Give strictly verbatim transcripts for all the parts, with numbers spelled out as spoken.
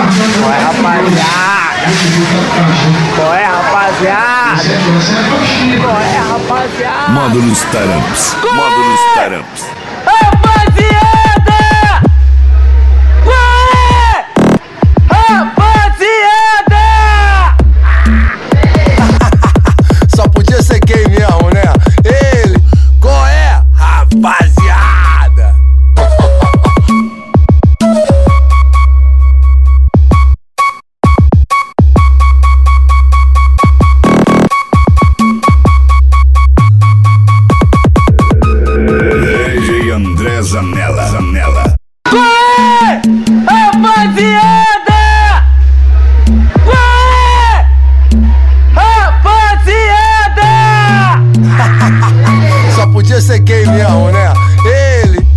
Qual é, rapaziada? Qual é, rapaziada? Qual é, rapaziada? Módulos Taramps. Módulos Taramps. Rapaziada! Qual é, rapaziada? Só podia ser quem mesmo, né? Ele. Qual é, rapaziada? André Zanella, Zanella. Qual é, rapaziada? Qual é, rapaziada? Só podia ser quem mesmo, né? Ele.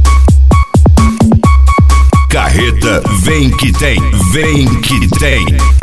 Carreta vem que tem, vem que tem.